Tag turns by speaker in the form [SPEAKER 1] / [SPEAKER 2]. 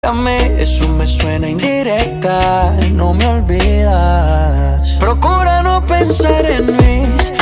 [SPEAKER 1] Eso me suena indirecta, no me olvidas. Procura no pensar en mí,